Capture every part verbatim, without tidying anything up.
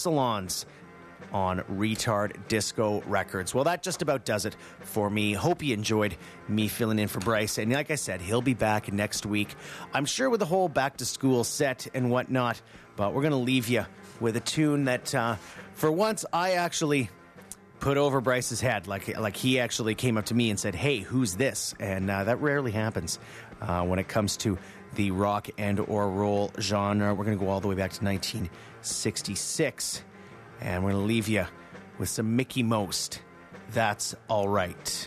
Salons on Retard Disco Records. Well, that just about does it for me. Hope you enjoyed me filling in for Bryce. And like I said, he'll be back next week, I'm sure, with the whole back to school set and whatnot. But we're going to leave you with a tune that, uh, for once, I actually put over Bryce's head. Like, like he actually came up to me and said, "Hey, who's this?" And uh, that rarely happens uh, when it comes to the rock and or roll genre. We're going to go all the way back to nineteen sixty-six. And we're going to leave you with some Mickey Most. That's All Right.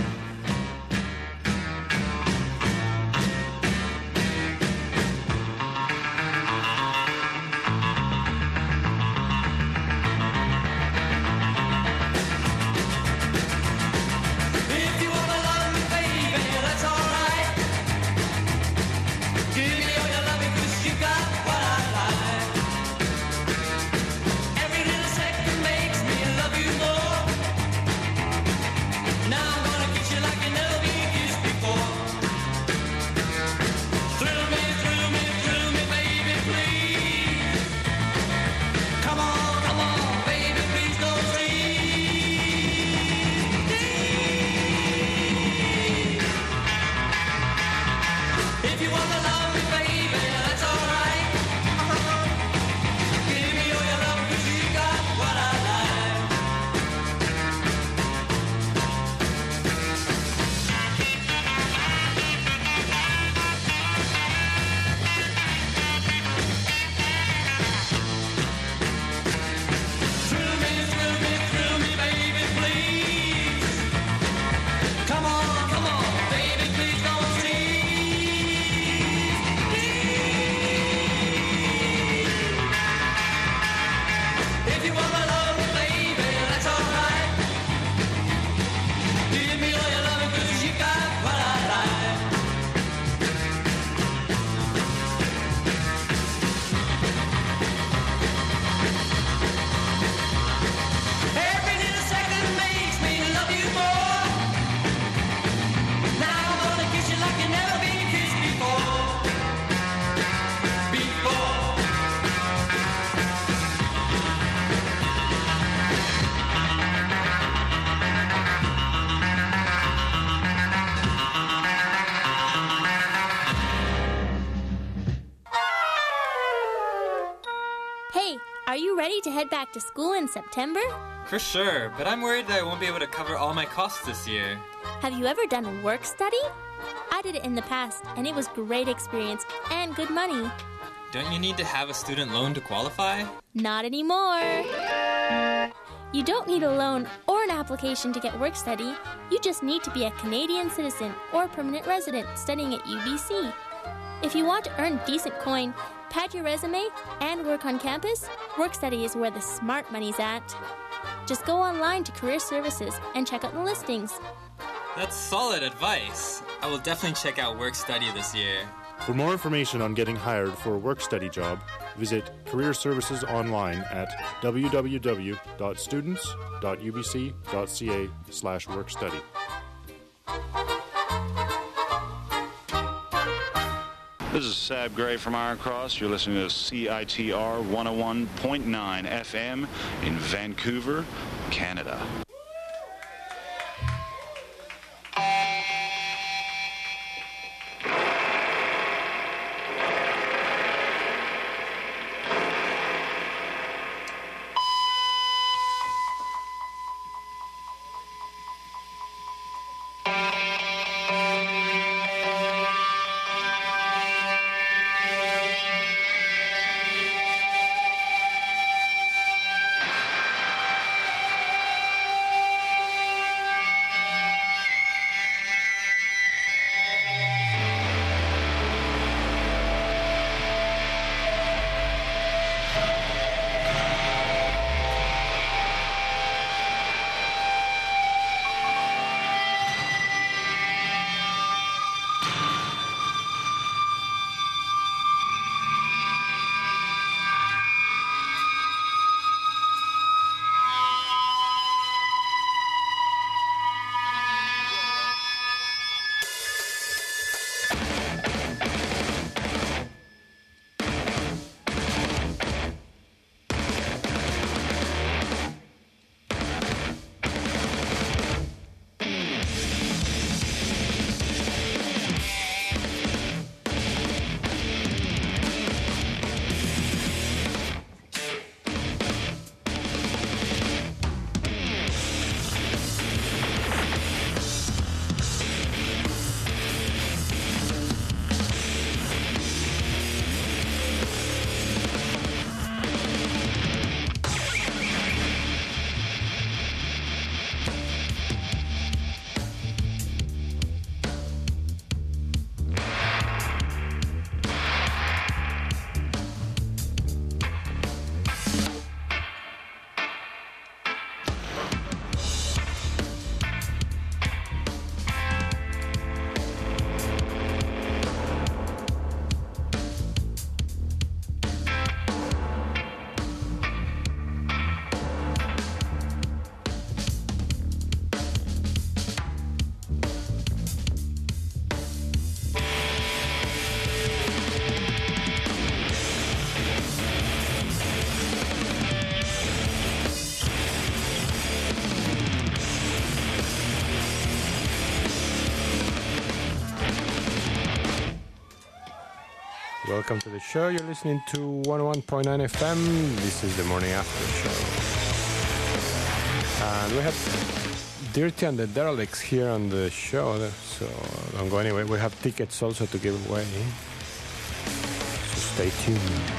To head back to school in September? For sure, but I'm worried that I won't be able to cover all my costs this year. Have you ever done a work study? I did it in the past, and it was great experience and good money. Don't you need to have a student loan to qualify? Not anymore. You don't need a loan or an application to get work study. You just need to be a Canadian citizen or permanent resident studying at U B C. If you want to earn decent coin, pad your resume, and work on campus, work study is where the smart money's at. Just go online to Career Services and check out the listings. That's solid advice. I will definitely check out work study this year. For more information on getting hired for a work study job, visit Career Services online at w w w dot students dot u b c dot c a slash workstudy. This is Sab Gray from Iron Cross. You're listening to C I T R one oh one point nine F M in Vancouver, Canada. Welcome to the show. You're listening to one oh one point nine F M. This is the Morning After Show. And we have Dirty and the Derelicts here on the show, so don't go anywhere. We have tickets also to give away, so stay tuned.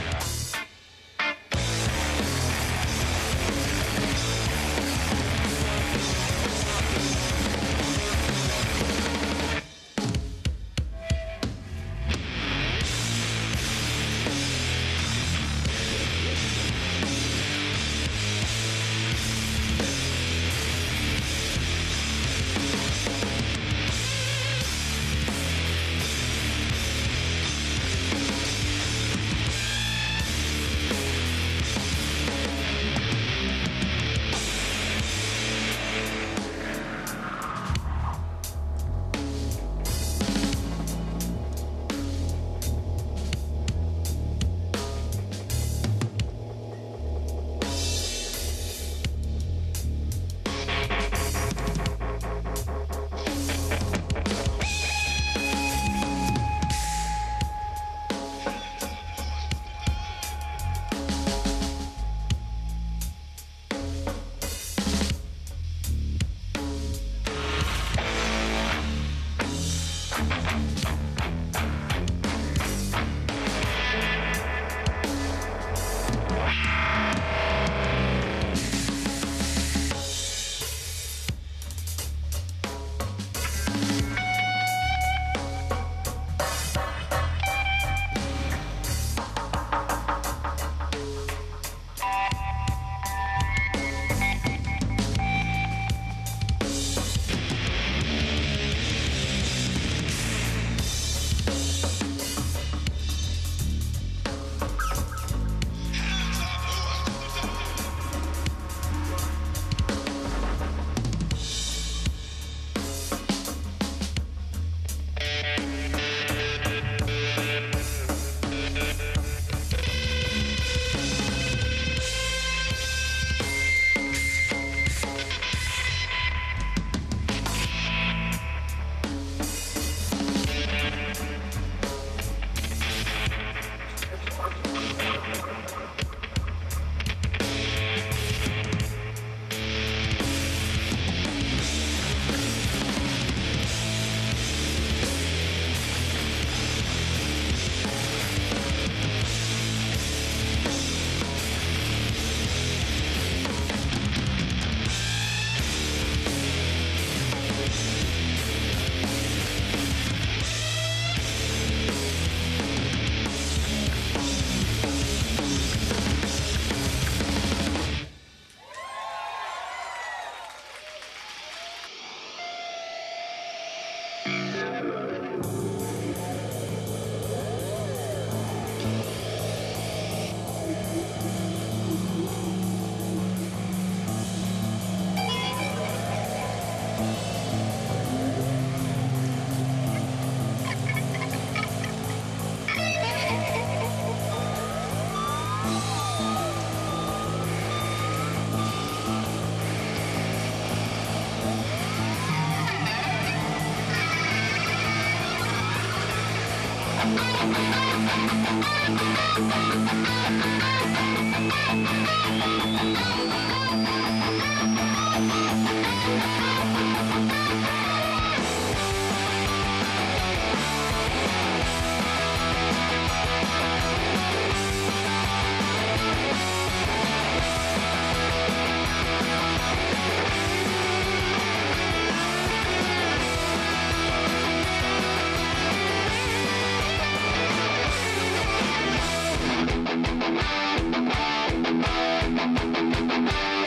We'll be right back.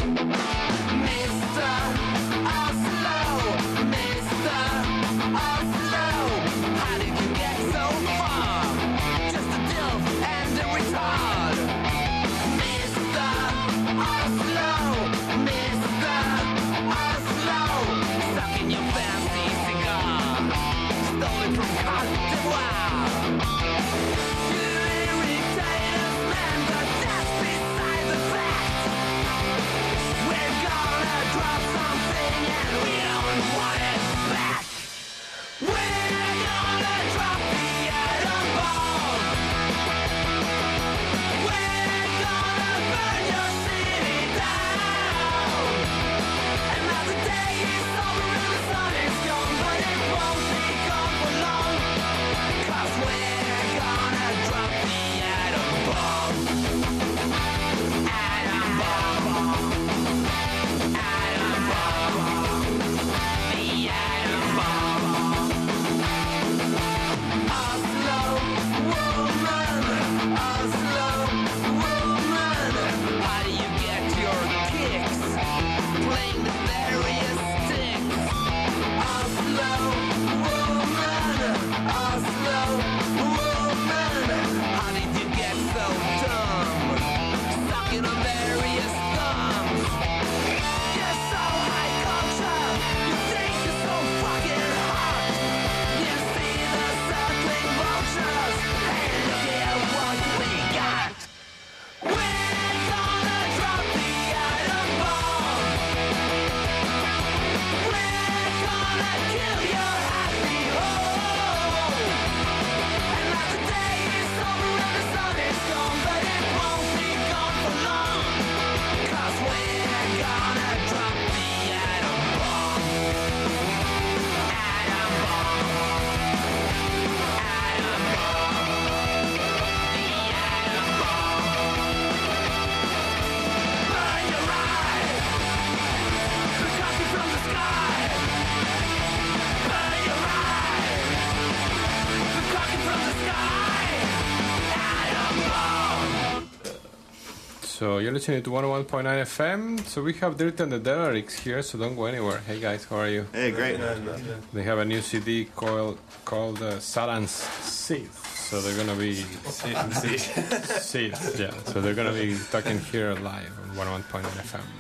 So you're listening to one oh one point nine F M. So we have Dirty and the Derricks here, so don't go anywhere. Hey guys, how are you? Hey, great. They have a new C D called, called uh, Satan's Seed. So they're going to be... Seed, yeah. So they're going to be talking here live on one oh one point nine F M.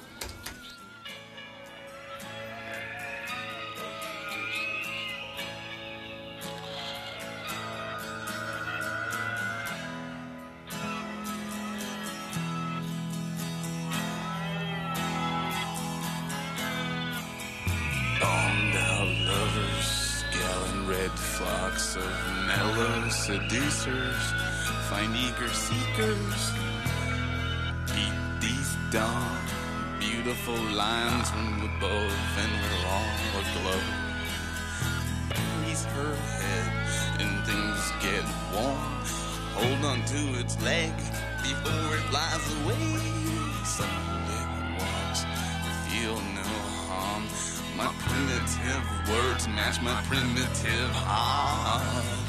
Seducers, find eager seekers, beat these dumb, beautiful lines from above, and we're all aglow. Raise her head, and things get warm. Hold on to its leg before it flies away. Some liquid walks, feel no harm. My primitive words match my primitive heart.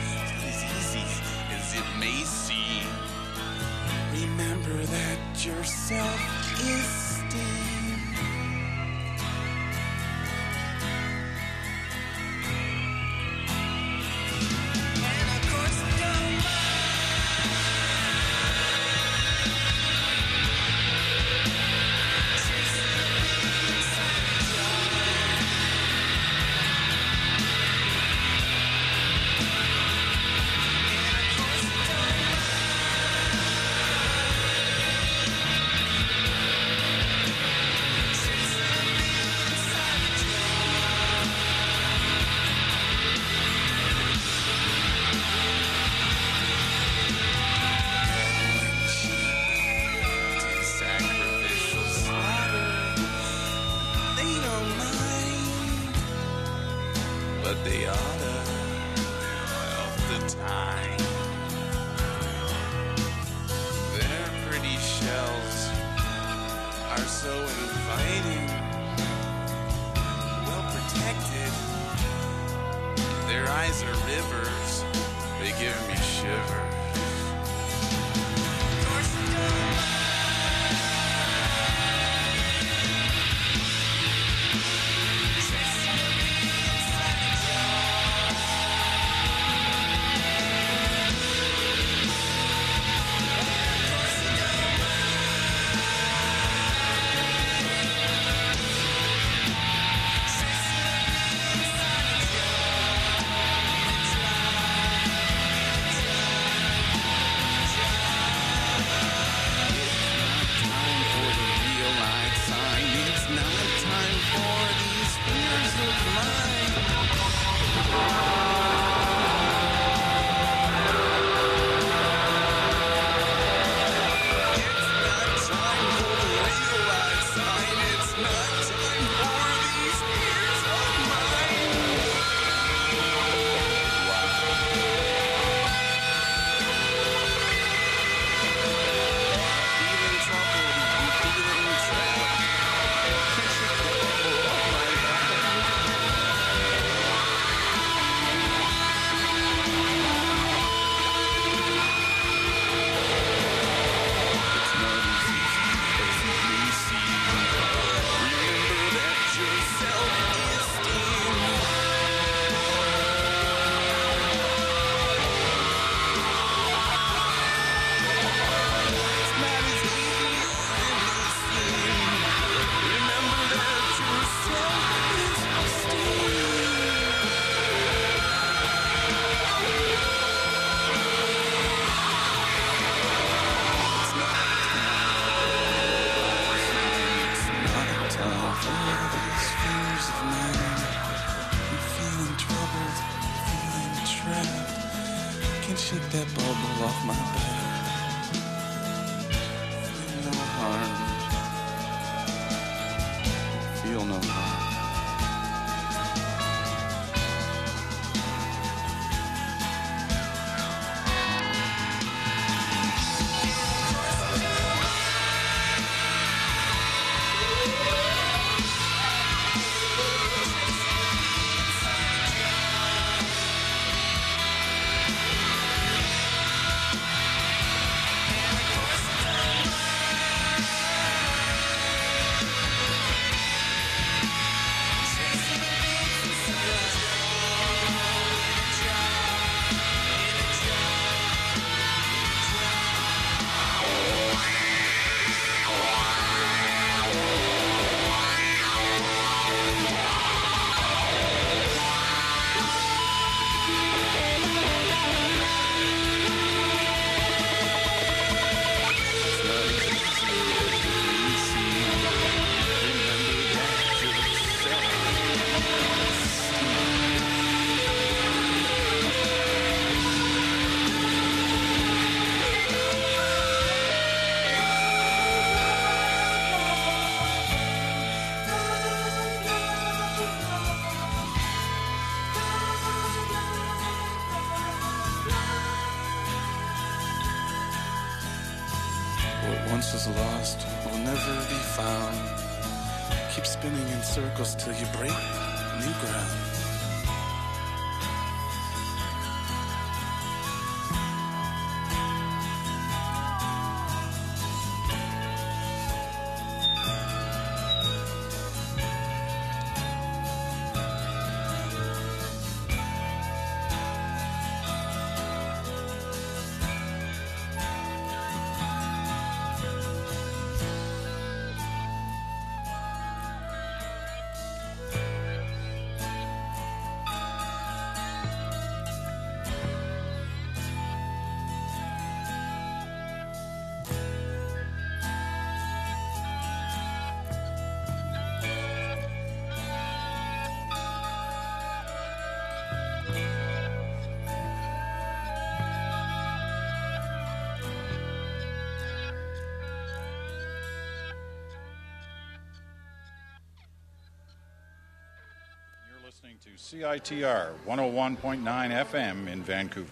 It may seem. Remember that your self-esteem and of course don't shake that bubble off my back. Feel no harm. Feel no harm. never be found. Keep spinning in circles till you break new ground. Listening to C I T R one oh one point nine F M in Vancouver.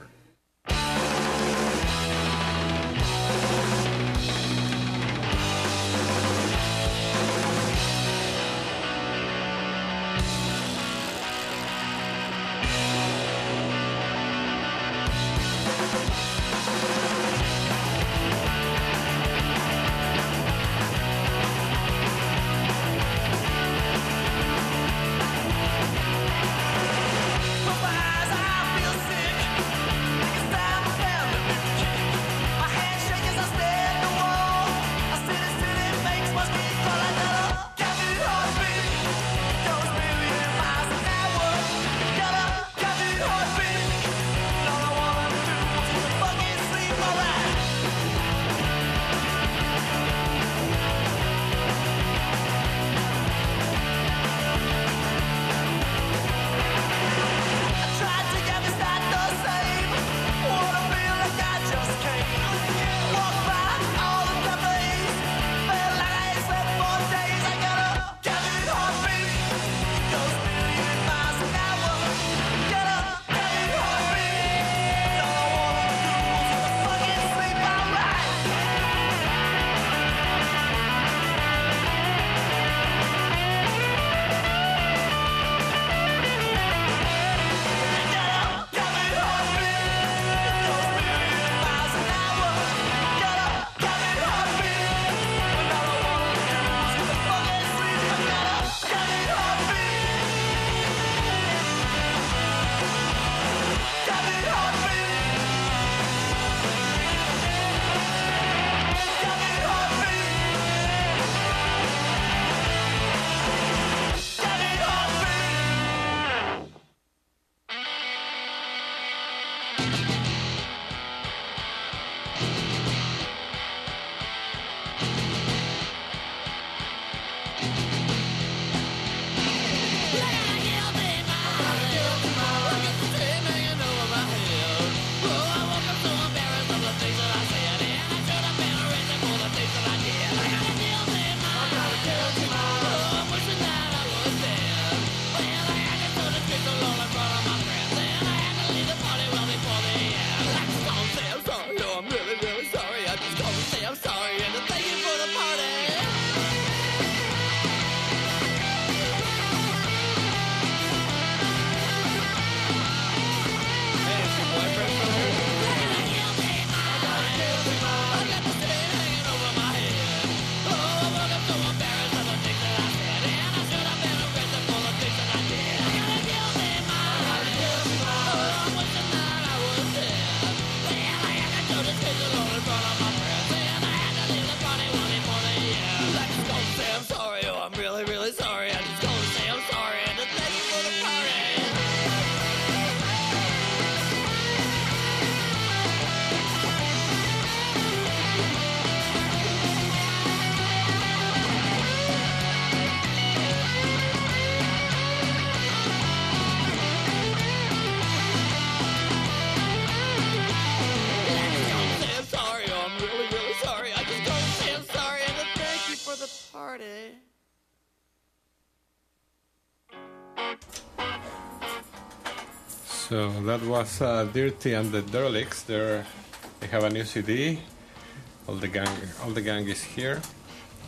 So that was uh, Dirty and the Derelicts. They're, they have a new C D. All the gang, all the gang is here.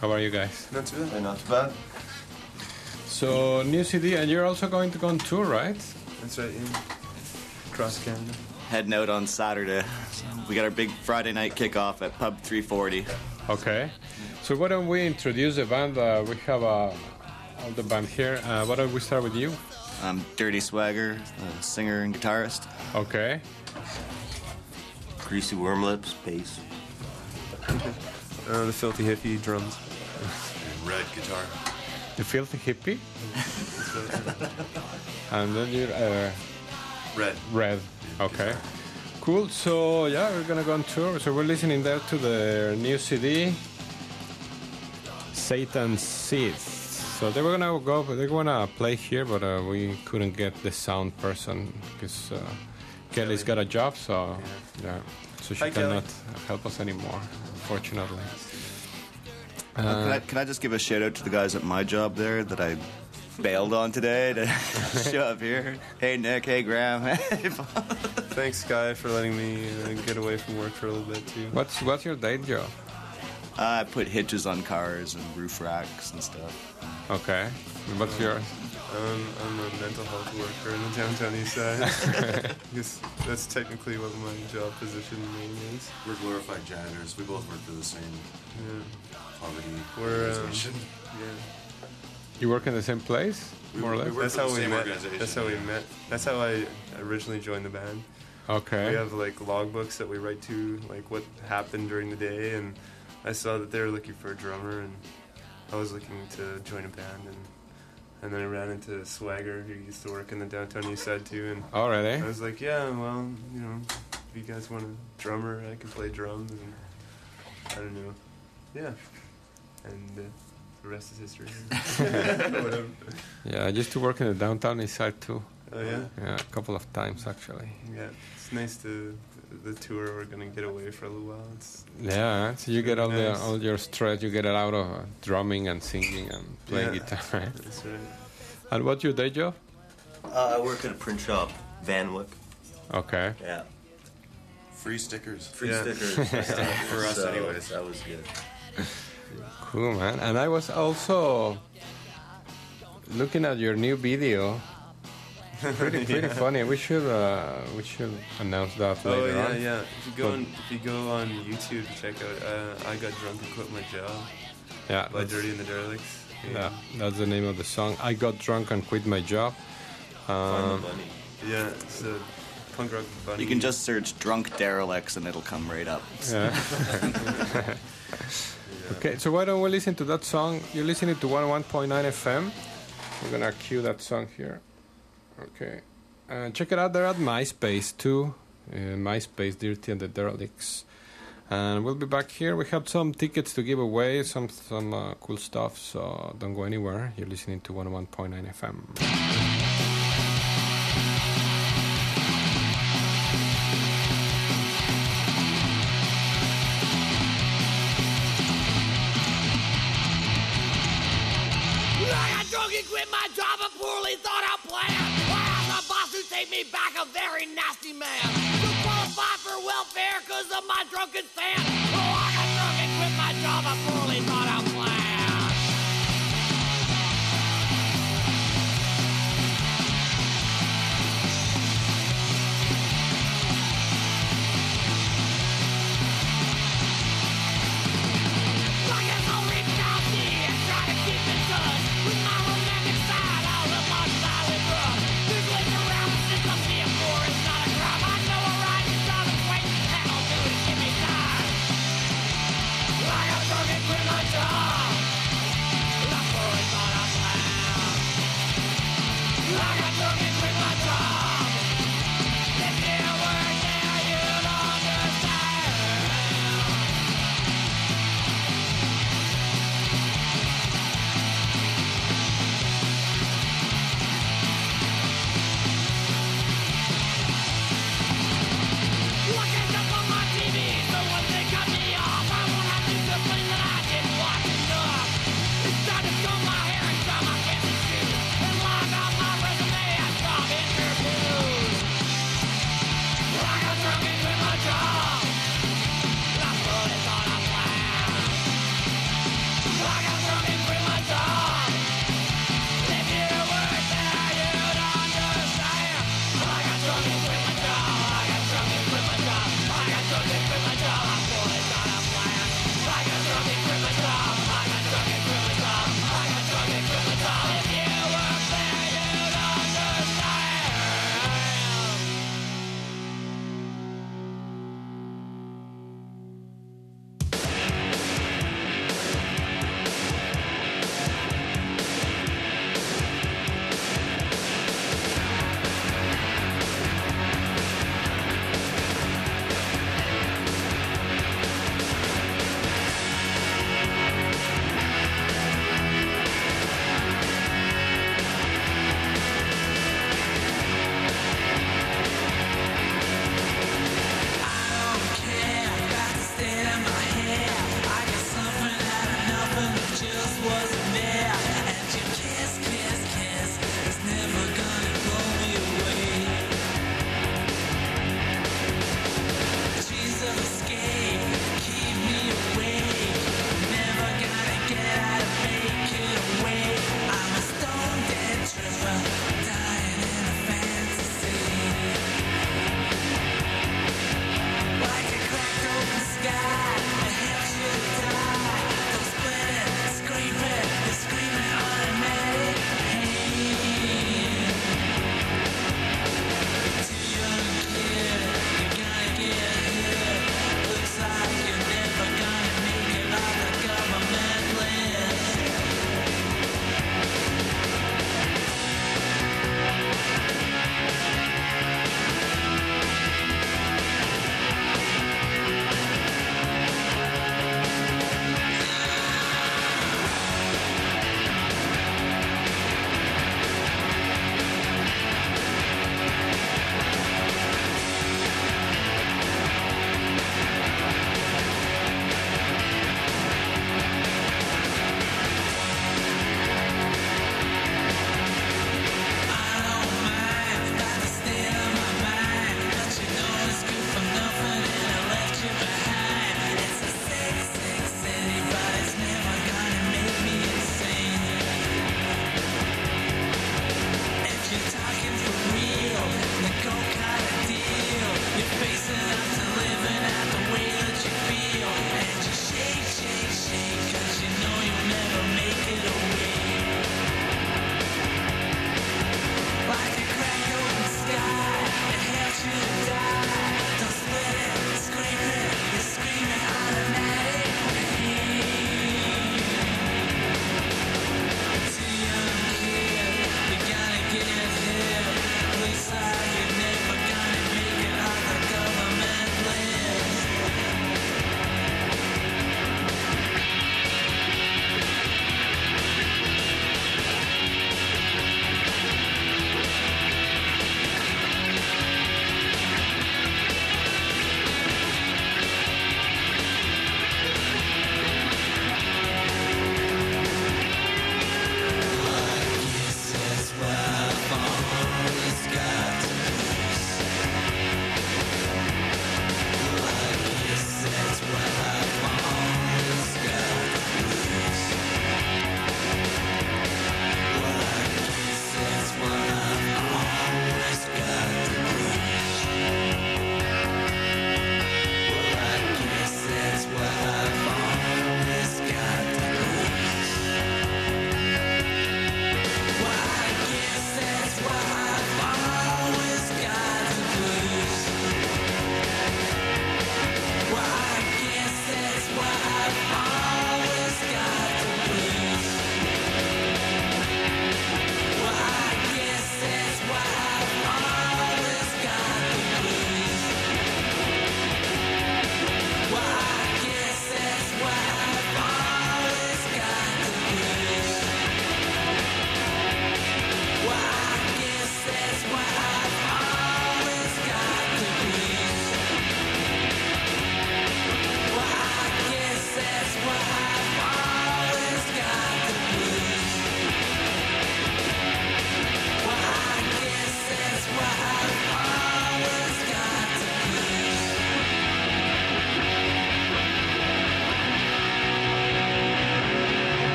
How are you guys? Not too bad. Not too bad. So, new C D, and you're also going to go on tour, right? That's right, yeah. Across Canada. Heading out on Saturday. We got our big Friday night kickoff at Pub three forty. Okay. So why don't we introduce the band? Uh, we have uh, all the band here. Uh, why don't we start with you? I'm Dirty Swagger, a singer and guitarist. Okay. Greasy Worm Lips, bass. uh, the Filthy Hippie, drums. Red guitar. The Filthy Hippie? And then you're... Uh, Red. Red. Okay. Cool. So, yeah, we're going to go on tour. So we're listening there to the new C D, Satan's Seed. So they were gonna go, they were gonna play here, but uh, we couldn't get the sound person because uh, Kelly's got a job, so yeah, so she Hi, cannot Kelly. help us anymore, unfortunately. Uh, Uh, can, I, can I just give a shout out to the guys at my job there that I bailed on today to show up here? Hey Nick, hey Graham. Thanks, Guy, for letting me uh, get away from work for a little bit too. What's what's your day job? I put hitches on cars and roof racks and stuff. Okay. What's um, yours? Um, I'm a mental health worker in the downtown east side. Guess that's technically what my job position name is. We're glorified janitors. We both work for the same yeah. poverty We're, um, organization. yeah. You work in the same place, We- more or we less? work That's for how the we same met. organization, That's how we yeah. met. That's how I originally joined the band. Okay. We have like logbooks that we write to, like what happened during the day, and I saw that they were looking for a drummer, and I was looking to join a band, and and then I ran into Swagger, who used to work in the downtown east side too, and Already? I was like, yeah, well, you know, if you guys want a drummer, I can play drums, and I don't know, yeah, and uh, the rest is history. Whatever. Yeah, I used to work in the downtown east side too. Oh yeah. Yeah, a couple of times actually. Yeah, it's nice to the tour. We're gonna get away for a little while. It's Yeah, so you get all really the nice. all your stress, you get it out of uh, drumming and singing and playing Yeah, guitar. Right? That's right. And what's your day job? Uh, I work at a print shop, Vanwick. Okay. Yeah. Free stickers. Free Yeah. stickers. Uh, For us so anyways. That was good. Cool, man. And I was also looking at your new video. Pretty, pretty Yeah. funny. We should, uh, we should announce that Oh later yeah, on. yeah. If you go But- on, if you go on YouTube to check out, uh, I got drunk and quit my job. Yeah, By that's- Dirty and the Derelicts. Yeah, that's the name of the song. I got drunk and quit my job. Um, Yeah, it's a punk rock bunny. You can just search drunk derelicts and it'll come right up. Yeah. Okay, so why don't we listen to that song? You're listening to one oh one point nine F M. We're gonna cue that song here. Okay. Uh, check it out there at MySpace too. Uh, MySpace, Dirty and the Derelicts. And we'll be back here. We have some tickets to give away, some some uh, cool stuff, so don't go anywhere. You're listening to one oh one point nine F M. I got drunk and quit my job, a poorly thought out plan. I have a boss who take me back, a very nasty man. To qualify for welfare because of my drunken stand. Oh, I got drunk and quit my job, a poorly thought out plan. I guess I'll reach out here and try to keep in touch with my romantic side, all of my silent run. This lays around the system, being poor is not a crime. I know a right is not a wait, and I'll do it, give me time. I got drunk and quit my job.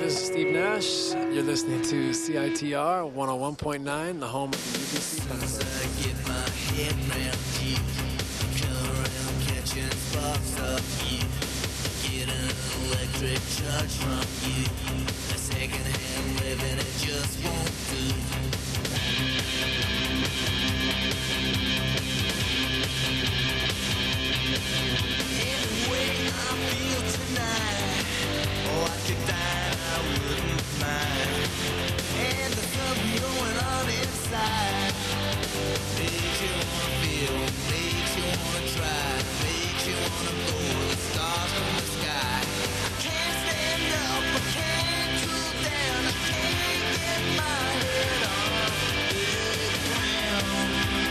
this is Steve Nash. You're listening to C I T R one oh one point nine, the home of the U B C Thunder. Get my head round you, come around catching sparks of you, get an electric charge from you, a second-hand living it just won't do. Anyway, I feel tonight, oh, I could die, I wouldn't mind, and there's something going on inside. Makes you wanna feel, makes you wanna try, makes you wanna blow the stars from the sky. I can't stand up, I can't cool down, I can't get my head off the ground.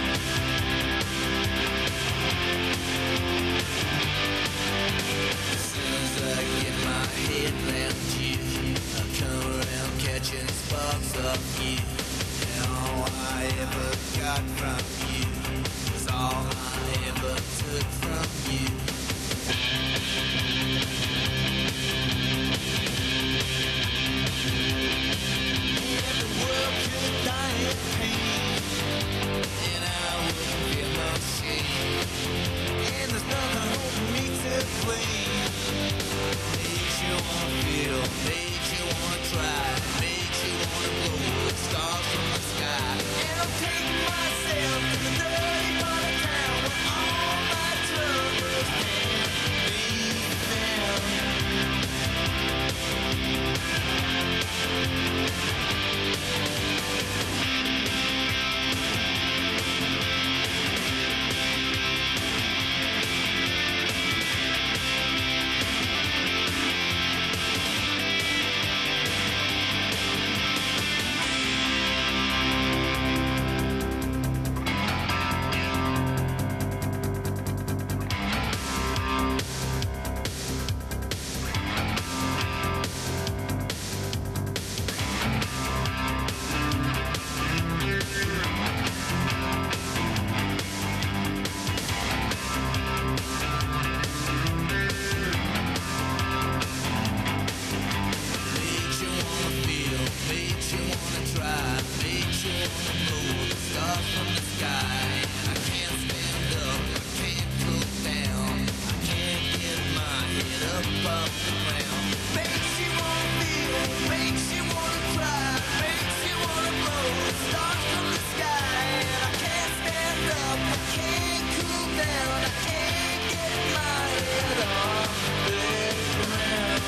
As soon as I get my head around you, I come around catching sparks of you. All I ever got from you was all I ever took from you. And the world could die in pain, and I wouldn't feel no shame. And there's nothing holding me to blame. Makes you wanna feel, makes you wanna try, makes you wanna blow the stars from the sky. And I'll take myself to the dirty part of town where all my troubles can be found. Makes you wanna feel, makes you wanna try, makes you wanna blow the stars from the sky. I can't stand up, I can't cool down, I can't get my head up off the ground. Makes you wanna feel, makes you wanna try, makes you wanna blow the stars from the sky. And I can't stand up, I can't cool down, I can't get my head off the ground.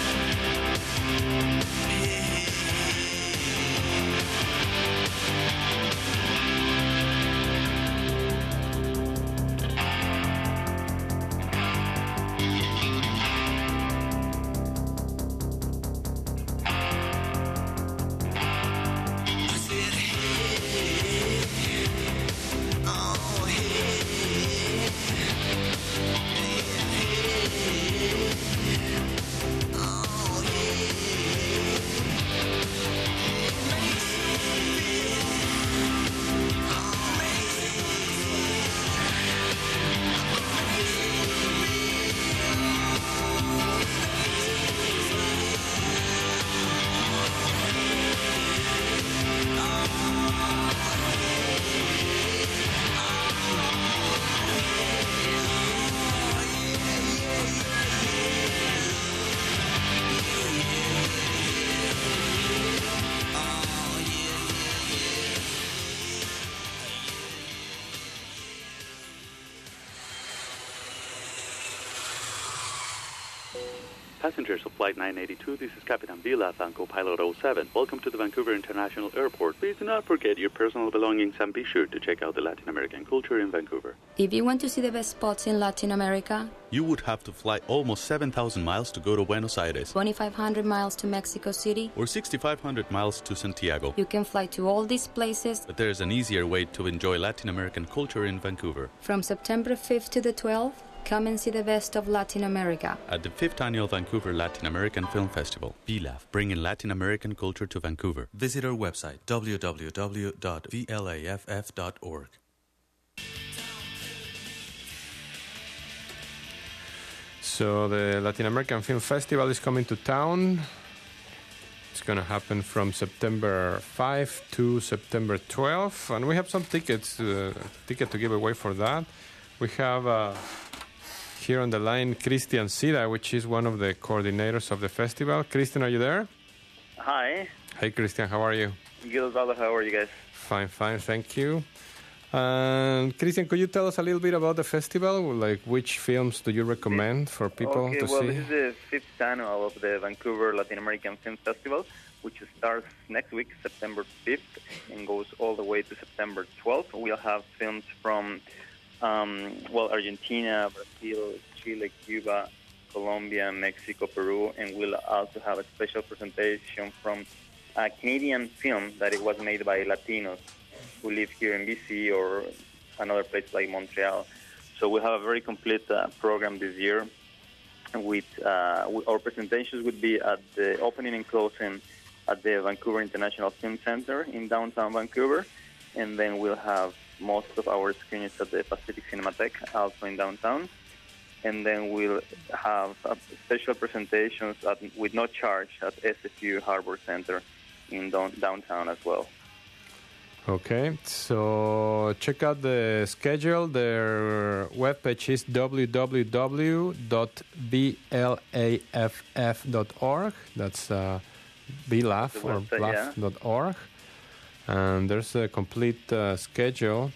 Passengers of Flight nine eighty-two, this is Captain Vila, Banco Pilot oh seven. Welcome to the Vancouver International Airport. Please do not forget your personal belongings and be sure to check out the Latin American culture in Vancouver. If you want to see the best spots in Latin America, you would have to fly almost seven thousand miles to go to Buenos Aires, twenty-five hundred miles to Mexico City, or sixty-five hundred miles to Santiago. You can fly to all these places, but there is an easier way to enjoy Latin American culture in Vancouver. From September fifth to the twelfth, come and see the best of Latin America at the fifth Annual Vancouver Latin American Film Festival. V L A F, bringing Latin American culture to Vancouver. Visit our website, w w w dot v l a f f dot org. So the Latin American Film Festival is coming to town. It's going to happen from September fifth to September twelfth. And we have some tickets, uh, ticket to give away for that. We have uh, here on the line Christian Sida, which is one of the coordinators of the festival. Christian, are you there? Hi. Hey, Christian, how are you? Good, Osvaldo. How are you guys? Fine, fine, thank you. And Christian, could you tell us a little bit about the festival? Like, which films do you recommend for people okay, to well, see? this is the fifth annual of the Vancouver Latin American Film Festival, which starts next week, September fifth, and goes all the way to September twelfth. We'll have films from, um, well, Argentina, Brazil, Chile, Cuba, Colombia, Mexico, Peru, and we'll also have a special presentation from a Canadian film that it was made by Latinos who live here in B C or another place like Montreal. So we have a very complete uh, program this year. With uh, our presentations would be at the opening and closing at the Vancouver International Film Center in downtown Vancouver, and then we'll have most of our screenings at the Pacific Cinematheque, also in downtown. And then we'll have uh, special presentations at, with no charge at S F U Harbor Center in down, downtown as well. Okay, so check out the schedule. Their webpage is w w w dot b l a f f dot org. That's uh, B L A F or B L A F dot org. And there's a complete uh, schedule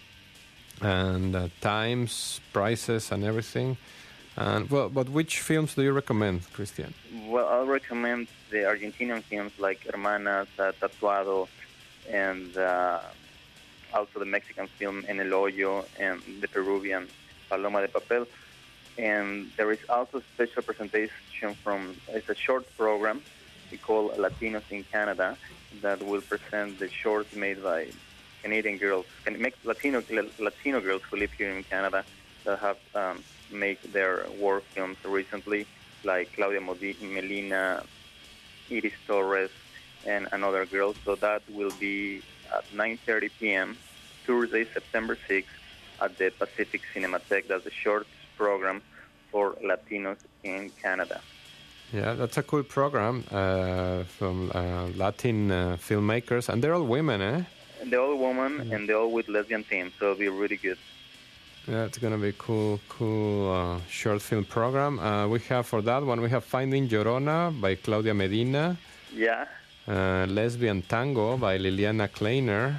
and uh, times, prices, and everything. And well, but which films do you recommend, Christian? Well, I'll recommend the Argentinian films like Hermanas, uh, Tatuado, and uh, also the Mexican film En el Hoyo, and the Peruvian Paloma de Papel. And there is also a special presentation from, it's a short program we call Latinos in Canada that will present the shorts made by Canadian girls, Latino Latino girls who live here in Canada that have um, made their war films recently, like Claudia Modi- Melina, Iris Torres, and another girl. So that will be at nine thirty p.m. Thursday, September sixth, at the Pacific Cinematheque. That's a short program for Latinos in Canada. Yeah, that's a cool program uh, from uh, Latin uh, filmmakers, and they're all women, eh? And they're all women, and they're all with lesbian teams, so it'll be really good. Yeah, it's gonna be a cool, cool uh, short film program. Uh, we have for that one, we have Finding Llorona by Claudia Medina. Yeah. Uh, Lesbian Tango by Liliana Kleiner.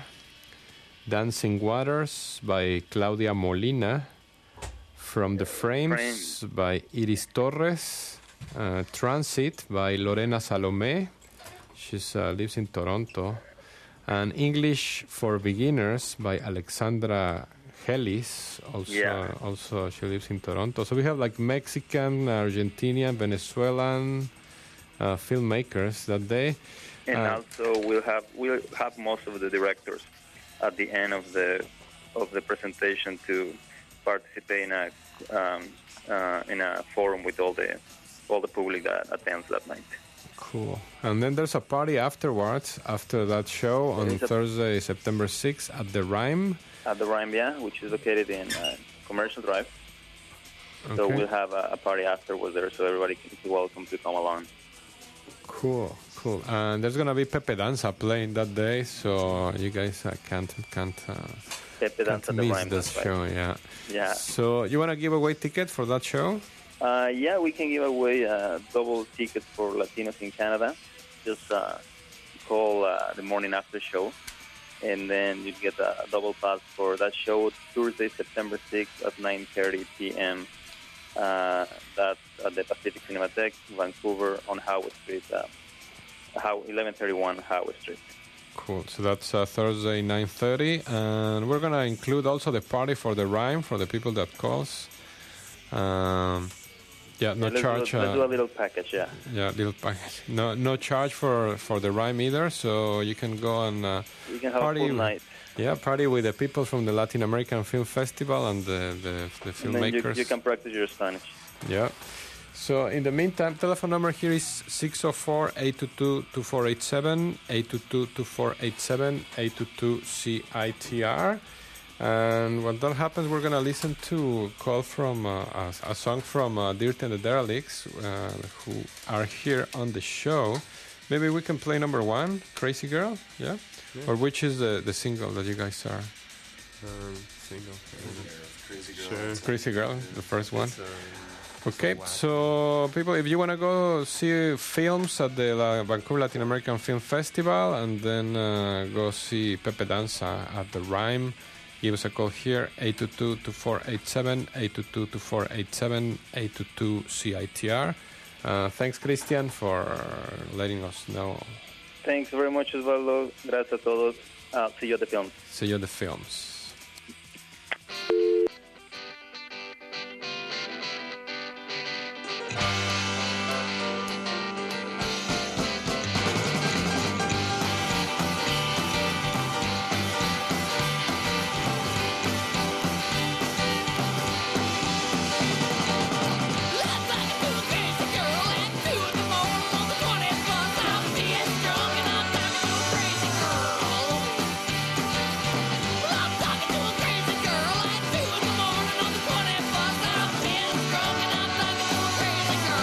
Dancing Waters by Claudia Molina. From the Frames Frame. by Iris Torres. Uh, Transit by Lorena Salome. She uh, lives in Toronto. And English for Beginners by Alexandra Helis. Also, Yeah. also she lives in Toronto. So we have like Mexican, Argentinian, Venezuelan uh, filmmakers that day. And Uh, also we'll have we'll have most of the directors at the end of the of the presentation to participate in a um, uh, in a forum with all the all the public that attends that night. Cool. And then there's a party afterwards, after that show on There's a- Thursday, September sixth at the Rhyme. At the Rhyme, yeah, which is located in uh, Commercial Drive. So Okay. we'll have a, a party afterwards there, so everybody can be welcome to come along. Cool, cool. And there's gonna be Pepe Danza playing that day, so you guys uh, can't can't, uh, Pepe Danza can't at the miss Rhyme, this that's right. show. Yeah. Yeah. So you wanna give away tickets for that show? Uh, yeah, we can give away uh, double tickets for Latinos in Canada. Just uh, call uh, the morning after show, and then you get a double pass for that show Thursday, September sixth at nine thirty p.m. Uh, that's at the Pacific Cinematheque, Vancouver, on Howard Street, uh, How eleven thirty-one Howard Street. Cool. So that's uh, Thursday, nine thirty, and we're gonna include also the party for the Rhyme for the people that calls. Um, yeah, no let's charge. Do, let's uh, do a little package, yeah. Yeah, little package. No, no charge for, for the Rhyme either. So you can go and uh, You can have party. a full night. Yeah, party with the people from the Latin American Film Festival and the the, the And then you, filmmakers. you can practice your Spanish. Yeah. So in the meantime, telephone number here is six zero four, eight two two, two four eight seven, eight two two, two four eight seven, eight two two C I T R. And when that happens, we're going to listen to a call from uh, a, a song from uh, Dirt and the Derelicts, uh, who are here on the show. maybe we can play number one, Crazy Girl, yeah? Yeah. Or which is the, the single that you guys are? Um, single. Crazy Girl. Sure. Crazy Girl, the first one. It's, uh, Okay, so people, if you want to go see films at the La- Vancouver Latin American Film Festival and then uh, go see Pepe Danza at the Rhyme, give us a call here, eight two two, two four eight seven, eight two two, two four eight seven, eight two two C I T R. Uh, thanks, Christian, for letting us know. Thanks very much, Osvaldo. Gracias a todos. Uh, see you at the films. See you at the films. Crazy girl.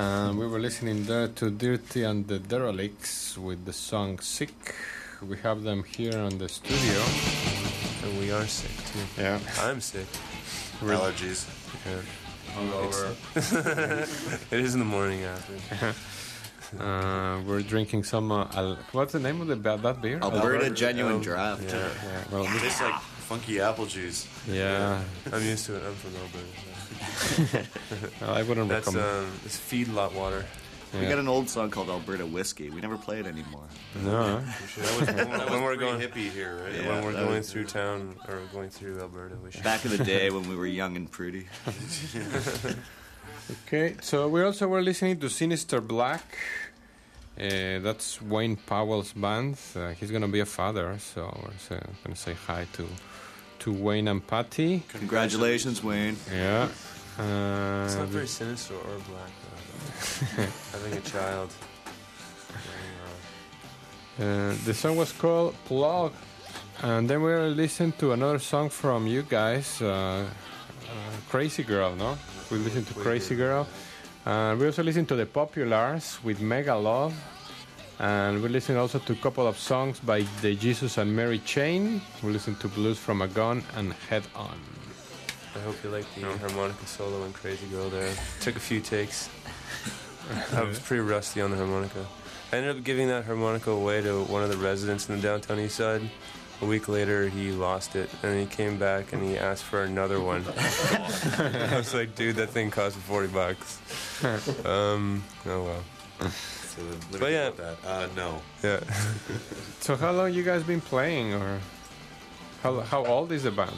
And we were listening there to Dirty and the Derelicts with the song Sick. We have them here on the studio. And we are sick, too. Yeah. I'm sick. Allergies. Yeah. Hungover. It is in the morning after. Uh, we're drinking some. Uh, al- what's the name of the ba- that beer? Alberta, Alberta Genuine um, Draft. Yeah, yeah. Well, It tastes like funky apple juice. Yeah, I'm used to it. I'm from Alberta. well, I wouldn't That's recommend. um, it's feedlot water. We got an old song called Alberta Whiskey. We never play it anymore. No. That was, that was when we're pretty going hippie here, right? Yeah, when we're that going was- through town or going through Alberta, we should. Back in the day when we were young and pretty. Okay, so we also were listening to Sinister Black. Uh, that's Wayne Powell's band. Uh, he's gonna be a father, so we're say, gonna say hi to to Wayne and Patty. Congratulations, Wayne. Yeah. Uh, It's not very sinister or black, though. Having a child. Uh, the song was called Plug, and then we listened to another song from you guys, uh, uh, Crazy Girl, no? We listened to Crazy Girl. And we also listened to The Populars with Mega Love. And we listened also to a couple of songs by the Jesus and Mary Chain. We listened to Blues from a Gun and Head On. I hope you like the harmonica solo and Crazy Girl there. Took a few takes. I was pretty rusty on the harmonica. I ended up giving that harmonica away to one of the residents in the downtown east side. A week later, he lost it, and he came back and he asked for another one. I was like, dude, that thing cost me forty bucks. Um, oh well. So let me But yeah. about that. Uh, no. Yeah. So how long you guys been playing, or how how old is the band?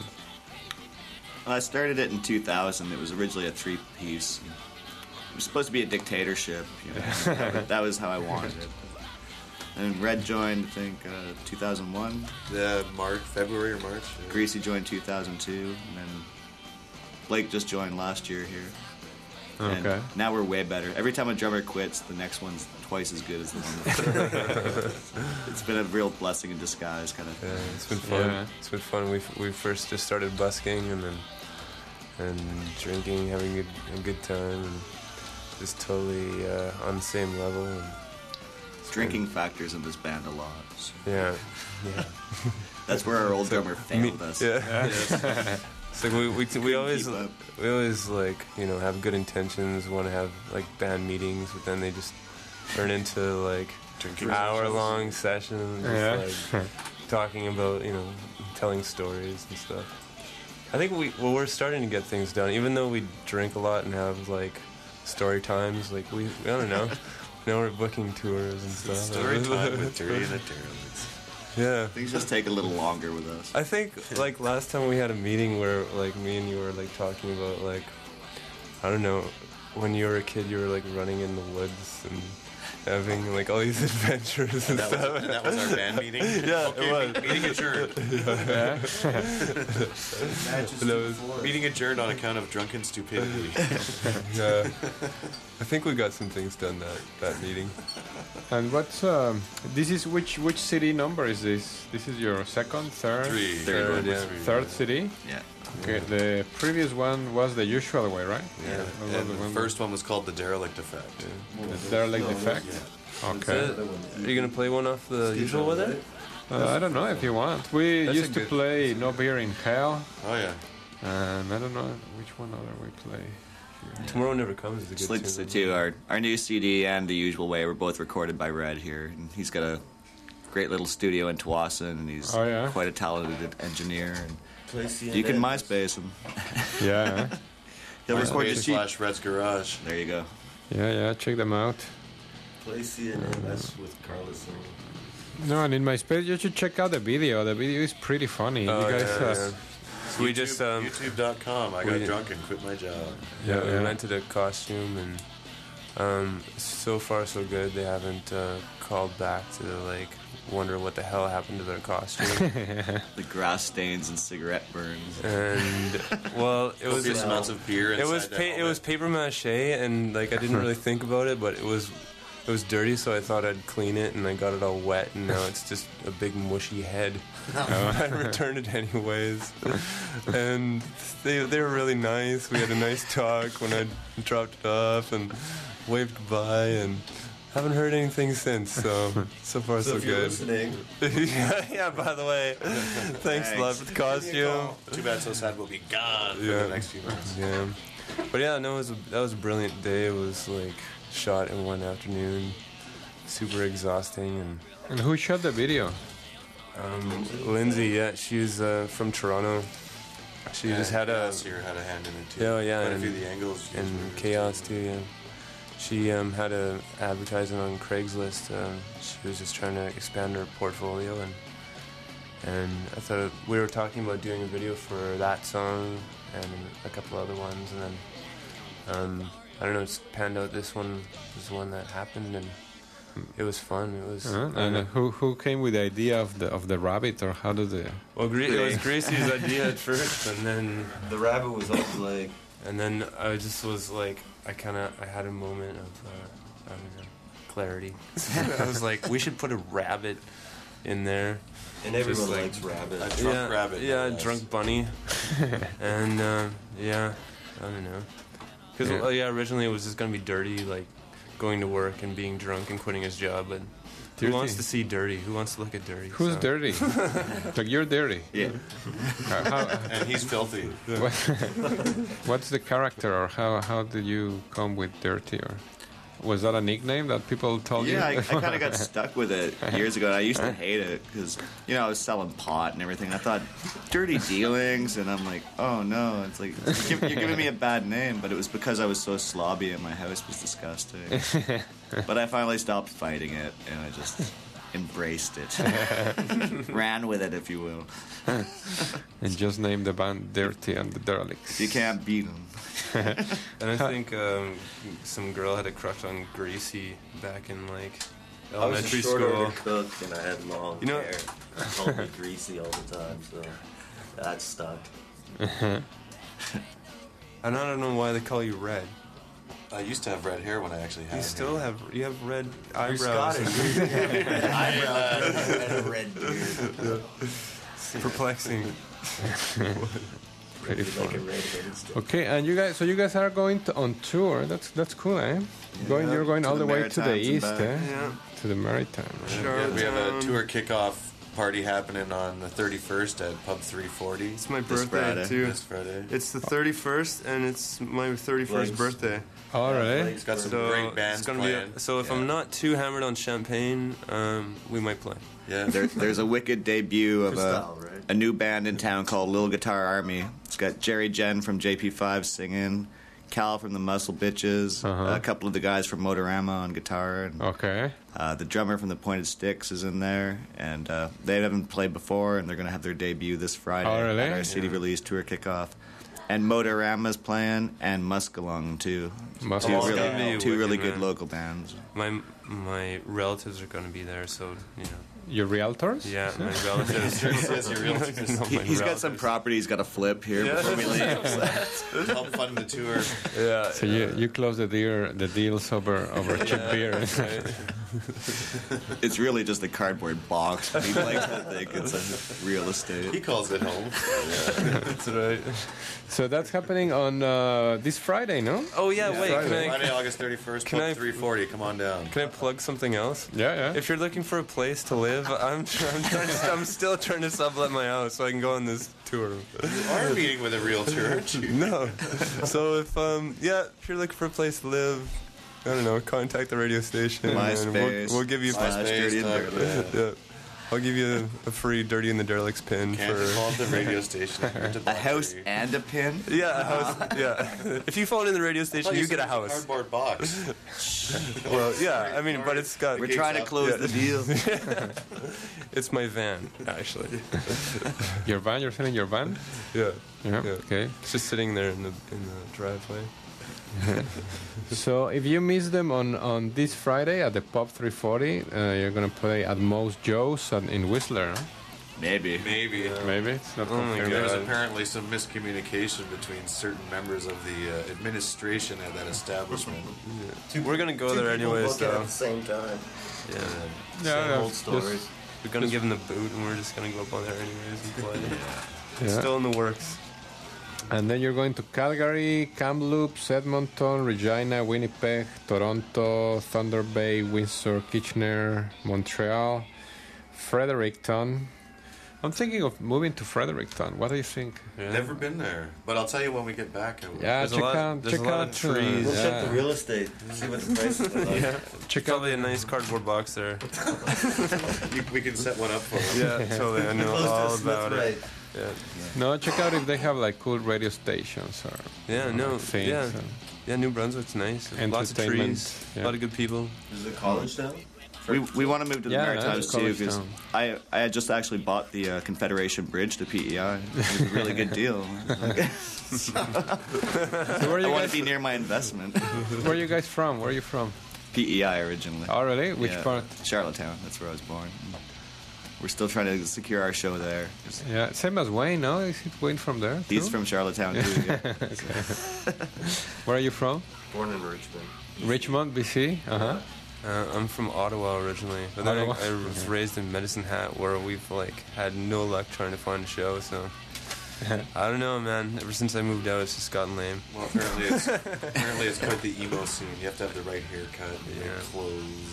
I started it in two thousand. It was originally a three-piece. It was supposed to be a dictatorship. You know? that, was, that was how I wanted it. And Red joined, I think, uh, two thousand one. Uh, March, February or March. Yeah. Greasy joined two thousand two, and then Blake just joined last year here. And Okay. now we're way better. Every time a drummer quits, the next one's twice as good as the one before. It's been a real blessing in disguise, kind of. Yeah, it's been fun. Yeah. It's been fun. We we first just started busking and then and drinking, having a, a good time, and just totally uh, on the same level. And Drinking factors in this band a lot. So. yeah, yeah. That's where our old So, drummer failed me- us. Yeah. It's like we we, we Couldn't always keep up. we always like you know have good intentions, want to have like band meetings, but then they just turn into like Drinking hour long sessions, just, Yeah. like talking about you know telling stories and stuff. I think we well we're starting to get things done, even though we drink a lot and have like story times. Like we I don't know. Now we're booking tours and stuff. Story time with Dirty and the Derelicts. Yeah. Things just take a little longer with us. I think like last time we had a meeting where like me and you were like talking about like I don't know when you were a kid you were like running in the woods and having like all these adventures and That stuff. was, that was our band meeting? Yeah, Okay, it was. meeting adjourned. Yeah. That was- Meeting adjourned on account of drunken stupidity. Yeah. I think we got some things done that that meeting. And what's um, this is which which city number is this? This is your second, third, Three. Third Third, one. yeah. Three. third city. Yeah. Okay, the previous one was the usual way, right? Yeah. That was And the the one- first one was called The Derelict Effect. the derelict effect. Okay. Is it- Are you gonna play one off the usual with it? Uh, I don't know if you want. We That's a used to good- play No Beer in Hell, Oh, yeah. and I don't know which one other we play. Tomorrow Never Comes is a Just good like to say tune. too, our, our new C D and The Usual Way were both recorded by Red here. And he's got a great little studio in Tawasin, and he's Oh, yeah? quite a talented engineer. And Play C N N. you can MySpace him. Yeah, He'll record your MySpace cheap. slash Red's Garage. There you go. yeah, yeah. Check them out. Play C N N. That's with Carlos. No, and in my space, you should check out the video. The video is pretty funny. Oh, you guys, yeah, uh, yeah. So we just um, YouTube dot com. I got we- drunk and quit my job. Yeah, Yeah, we yeah. rented a costume, and um, so far so good. They haven't uh, called back to like wonder what the hell happened to their costume. The grass stains and cigarette burns. And well, it was Copious amounts of beer it was inside that pa- it was helmet. paper mache, and like I didn't really think about it, but it was it was dirty, so I thought I'd clean it, and I got it all wet, and now it's just a big mushy head. uh, I returned it anyways, and they they were really nice. We had a nice talk when I dropped it off and waved goodbye, and haven't heard anything since. So so far so, So if you're good. listening- yeah, yeah. By the way, thanks a lot for the costume. Too bad So Sad will be gone for Yeah. the next few months. Yeah, but yeah, no, it was a, that was a brilliant day. It was like shot in one afternoon, super exhausting, and And who shot the video? um, Lindsay, yeah, she's uh, from Toronto. She Yeah, just had a Chaos here had a hand in it too. Yeah, yeah, Quite a and, few of the angles she was and really Chaos too. Yeah, she um, had a advertising on Craigslist. Um, she was just trying to expand her portfolio, and and I thought we were talking about doing a video for that song and a couple other ones, and then um, I don't know, it's panned out. This one was the one that happened, and it was fun. It was. Uh, and uh, who who came with the idea of the of the rabbit, or how did the? Well, Gre- it was Gracie's idea at first, and then the rabbit was always like, and then I just was like, I kind of, I had a moment of, uh, I don't know, clarity. I was like, we should put a rabbit in there. And everyone Just, like, likes rabbit. A drunk yeah, rabbit, no Yeah, less. drunk bunny. and uh, yeah, I don't know. Because Yeah. yeah. yeah, originally it was just gonna be dirty, like going to work and being drunk and quitting his job, but. Who Dirty. wants to see dirty? Who wants to look at dirty? Who's So- dirty? Like you're dirty. Yeah. How, how, And he's filthy. what, what's the character, or how how did you come with dirty, or was that a nickname that people told you? Yeah, I, I kind of got stuck with it years ago. And I used to hate it because, you know, I was selling pot and everything. I thought, dirty dealings, and I'm like, oh no, it's like, you're giv- you're giving me a bad name, but it was because I was so slobby and my house was disgusting. But I finally stopped fighting it, and I just embraced it. Ran with it, if you will. And just name the band Dirty and the Derelicts. You can't beat them. And I think um, some girl had a crush on Gracie back in like I was a elementary short school. order cook and I had long You know- hair. They called me greasy all the time, so that stuck. And I don't know why they call you Red. I used to have red hair when I actually had You it. still have you have red You're eyebrows. Scottish. You have red eyebrows and a red beard. Perplexing. Pretty Like a fun. red headed stick. Okay, and you guys, so you guys are going to, on tour. That's that's cool, eh? Going, you're going to all the the way to the Maritimes and east, back. eh? Yeah. To the Maritime. Yeah, we have a Charlottetown. tour kickoff party happening on the thirty-first at Pub three forty. It's my This birthday Friday. too. This Friday. It's the thirty-first, and it's my thirty-first Blake's. birthday. All right. It's got some So great bands it's gonna playing. be. A, so if Yeah. I'm not too hammered on champagne, um, we might play. Yeah. There, there's a wicked debut of a, Cristal, right? a new band in town called Little Guitar Army. It's got Jerry Jen from J P five singing, Cal from the Muscle Bitches, Uh-huh. a couple of the guys from Motorama on guitar, and Okay. uh, the drummer from the Pointed Sticks is in there. And uh, they haven't played before, and they're going to have their debut this Friday Oh, really? at our C D release tour kickoff. And Motorama's playing, and Muskalung too. Muskalung. Two It's really, gonna be two really wicked, good man. local bands. My my relatives are going to be there, so you know. Your realtors? Yeah, my relatives. Sure says your relatives. No, He, my he's got some relatives. property he's got to flip here Yeah. before we leave. Help fund the tour. Yeah. So you, you close the deal the deals over over cheap beer. It's really just a cardboard box. But he likes to think it's a real He estate. calls it home. That's right. So that's happening on uh, this Friday, no? Oh yeah, wait. Can I, Friday, August thirty-first, Can Pub I- three forty. Come on down. can I plug something else? Yeah, yeah. If you're looking for a place to live, I'm I'm, trying to, I'm still trying to sublet my house so I can go on this tour. You are meeting with a realtor, aren't you? No. So if um yeah, if you're looking for a place to live, I don't know, contact the radio station and MySpace. we'll, we'll give you Slash Dirty and type, Dirty. yeah. yeah. I'll give you a, a free Dirty and the Derelicts pin Can't for call the radio station. A house and a pin? yeah, a house. Yeah. If you phone in the radio station, you get a house. Cardboard box. Well, yeah, I mean, but it's got. We're trying to close Yeah. the deal. It's my van, actually. Your van? You're selling your van? Yeah. Yeah. Yeah. Okay. It's just sitting there in the in the driveway. So if you miss them on, on this Friday at the Pub three forty, uh, you're gonna play at Most Joe's at, in Whistler. Huh? Maybe. Maybe. Maybe. It's not Oh my confirmed. God. There's apparently some miscommunication between certain members of the uh, administration at that establishment. Yeah. We're gonna go Two there people anyways, booking though. at the same time. Yeah. Yeah, Same yeah, old just- stories. We're gonna give them the boot, and we're just gonna go up on there anyways and play. Yeah. It's still in the works. And then you're going to Calgary, Kamloops, Edmonton, Regina, Winnipeg, Toronto, Thunder Bay, Windsor, Kitchener, Montreal, Fredericton. I'm thinking of moving to Fredericton. What do you think? Never been there, but I'll tell you when we get back. I will. Yeah, There's a check lot- out, there's check a lot out of trees. uh, We'll check yeah. the real estate. See what the prices are like. Yeah. Check Probably a nice cardboard box there. You- we can set one up for you. Yeah, totally. I know Close to all Smith about Right. it. Yeah. No, check out if they have like cool radio stations or Yeah, no, things. yeah. and- Yeah, New Brunswick's nice. Lots of Entertainment, trees, yeah. a lot of good people. Is it college town? We, we want to move to the Yeah, Maritimes that's too college because town. I I had just actually bought the uh, Confederation Bridge to P E I. It was a really good deal. So where are I you want guys? to be near my investment. Where are you guys from? Where are you from? P E I originally. Oh, really? Which Yeah, part? Charlottetown. That's where I was born. We're still trying to secure our show there. Yeah, same as Wayne. No, is it Wayne from there? He's too? from Charlottetown too. Yeah. Okay. Where are you from? Born in Richmond. Richmond, B C. Uh huh. Uh, I'm from Ottawa originally, but then I, Ottawa. I was raised in Medicine Hat, where we've like had no luck trying to find a show. So I don't know, man. Ever since I moved out, it's just gotten lame. Well, apparently it's apparently it's quite the emo scene. You have to have the right haircut, the Yeah. right clothes.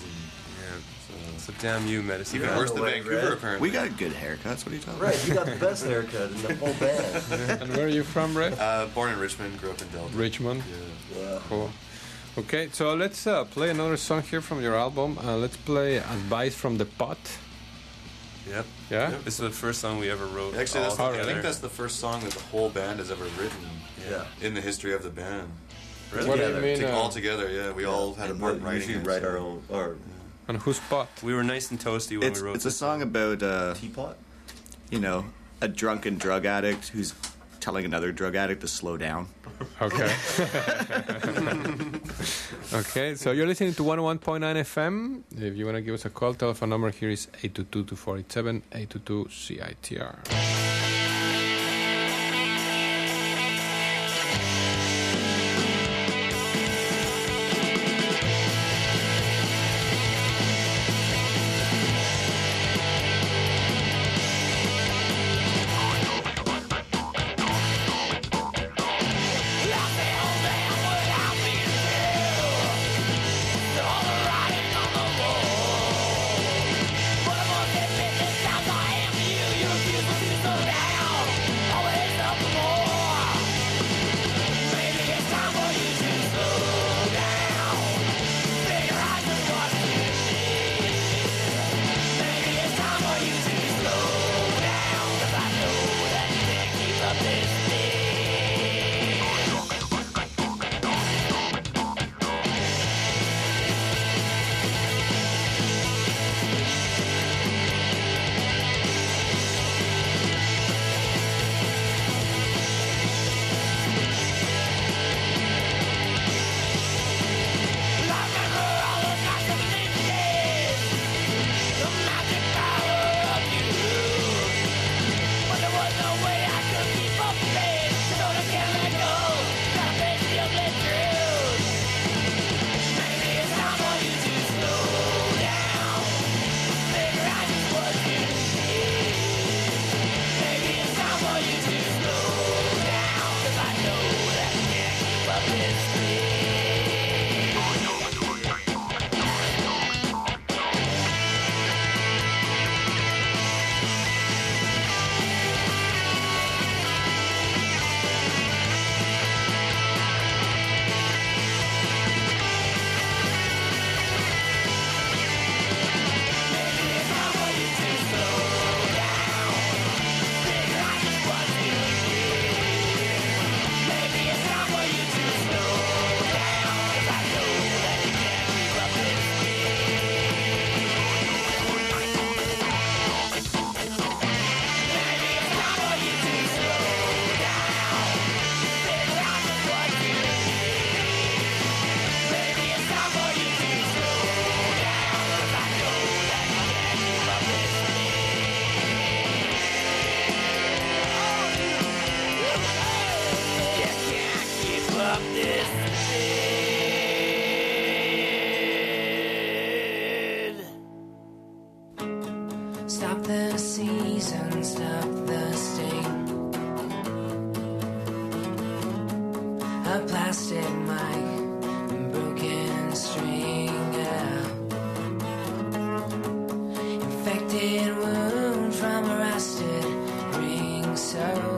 Yeah. So damn you, Medicine Even Hat. worse than Right, Vancouver, right. apparently. We got good haircuts. What are you talking Right, about? you got the best haircut in the whole band. And where are you from, Brett? Uh, born in Richmond, grew up in Delta. Richmond. Yeah. Yeah. Cool. Okay, so let's uh, play another song here from your album. Uh, let's play Advice from the Pot. Yep. Yeah? This is the first song we ever wrote. Actually, that's the, all I think together. that's the first song that the whole band has ever written Yeah. in the history of the band. What do you Together. mean? Take- Uh, all together, yeah. We all had a And part we in writing usually it, write so- our own. Or on whose pot? We were nice and toasty when It's we wrote it's a this. song about uh, teapot? you know, a drunken drug addict who's telling another drug addict to slow down. Okay. Okay, so you're listening to one oh one point nine F M. If you want to give us a call, telephone number here is eight two two, two four eight seven, eight two two C I T R. But I'm gonna get business down, so I am you. You refuse to do so. a plastic mic and broken string out. Infected wound from a rusted ring, so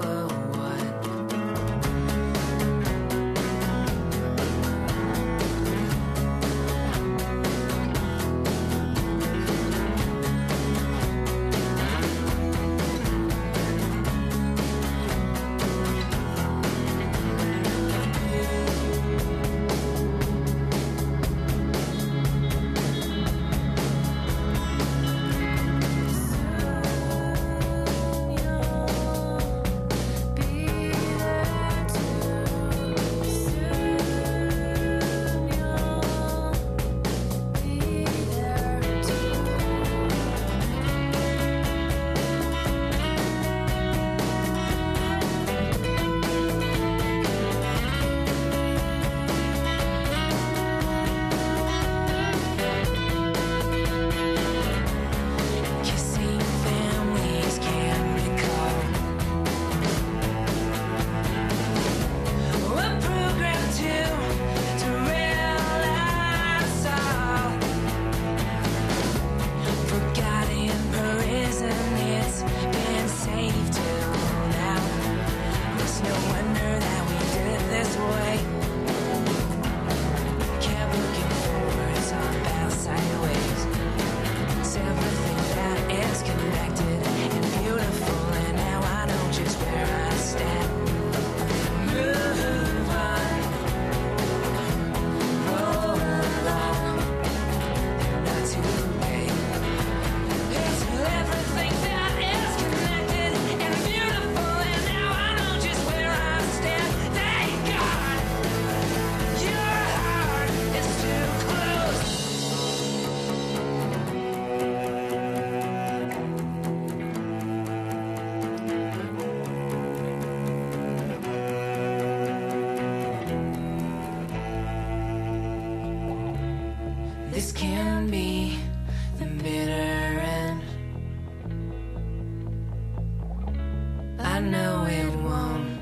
this can be the bitter end. I know it won't.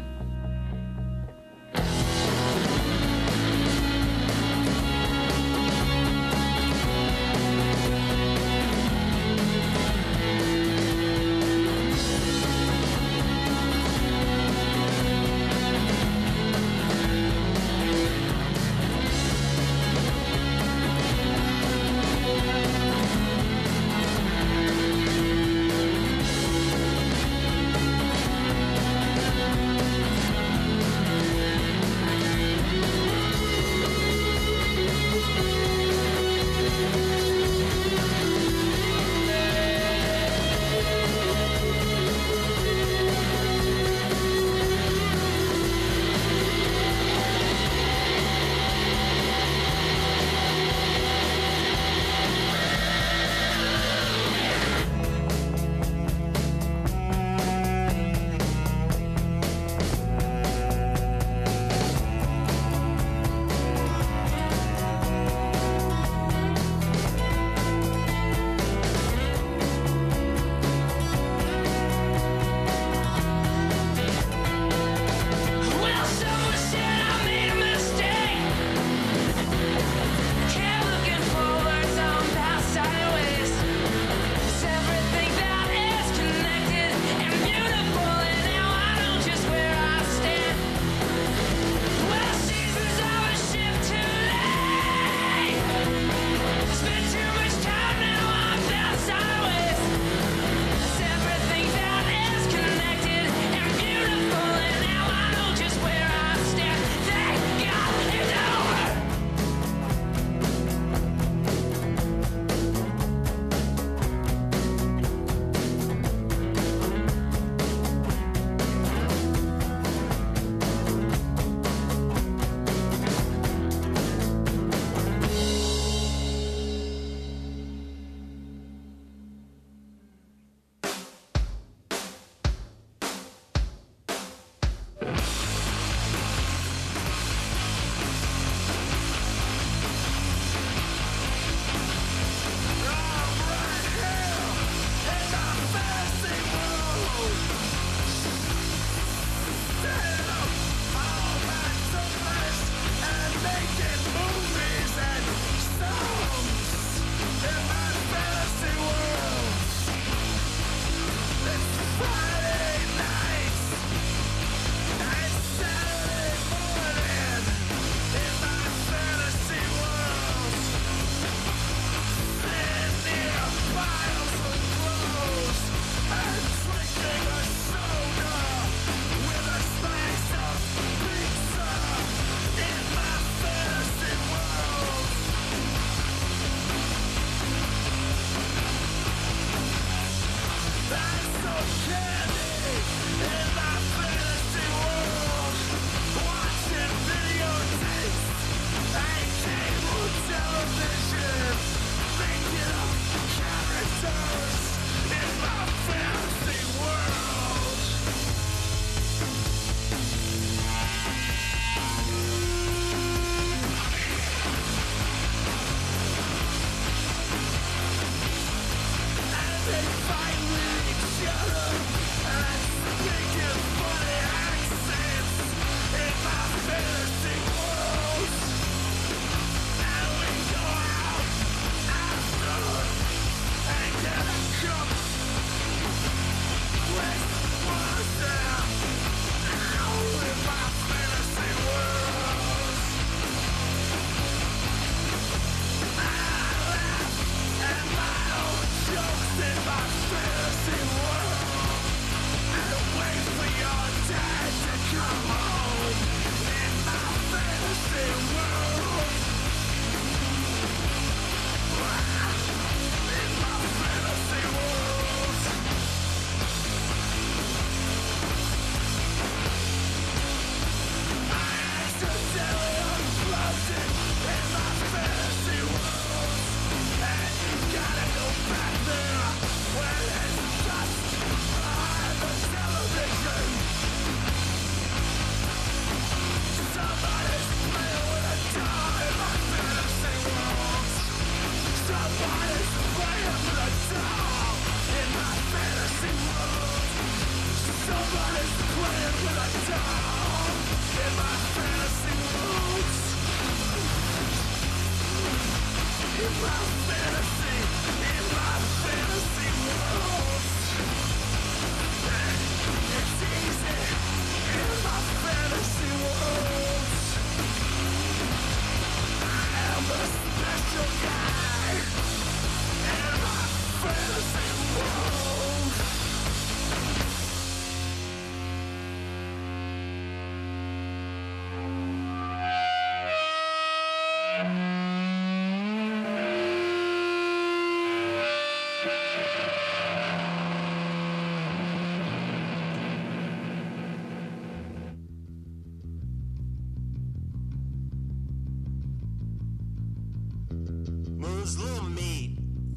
Muslim meat.